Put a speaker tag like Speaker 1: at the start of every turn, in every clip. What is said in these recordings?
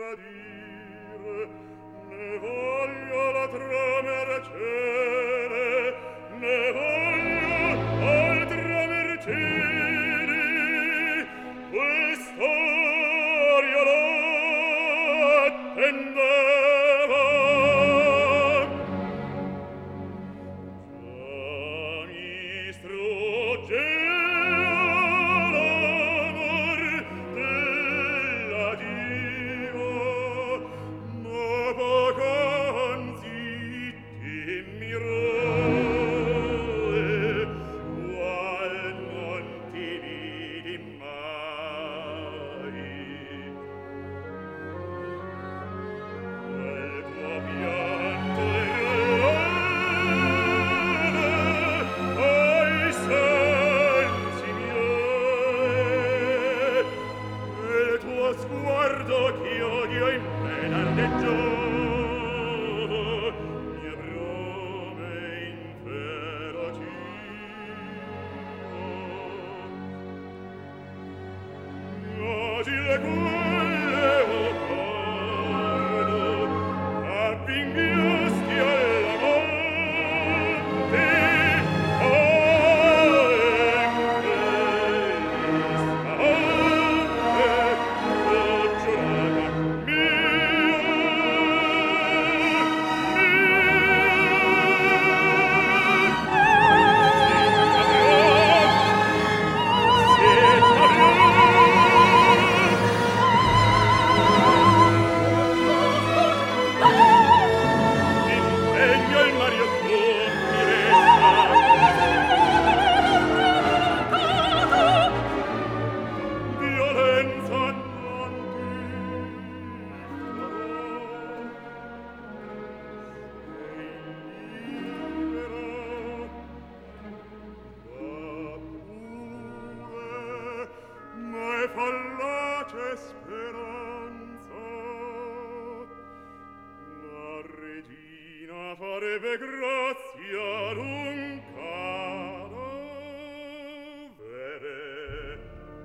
Speaker 1: tradire, ne voglio la tramercere, ne voglio altra mercede, quest'aria l'attendeva. Già mi struggeva l'amor della diva, ma poc'anzi timmirai, qual non ti vidi mai. Quel tuo pianto errare ai sensi miei, quel tuo sguardo ch'odio in me dardeggiava, mie brame inferativa. Agile quelle occordo, avvinghiasti alla morte, fallace speranza, la regina farebbe grazia ad un cadavere.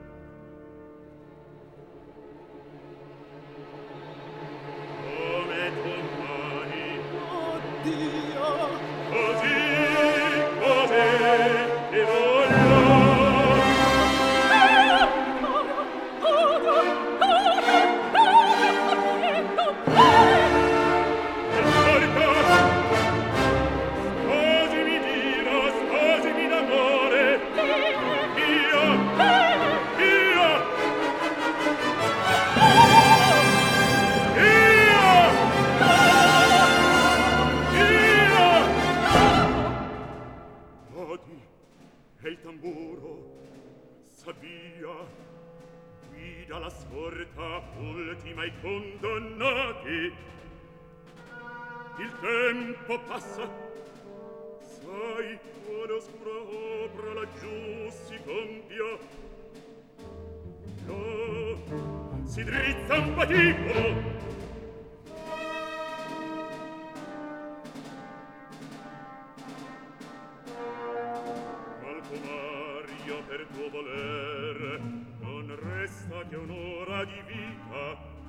Speaker 1: Come tu mai,
Speaker 2: Oddio!
Speaker 1: così ti voglio. E il tamburo s'avvia, guida la scorta ultima i condannati. Il tempo passa, sai quale oscura opera laggiù si compia. Là si drizza un patibolo, Mario, per tuo voler non resta che un'ora di vita.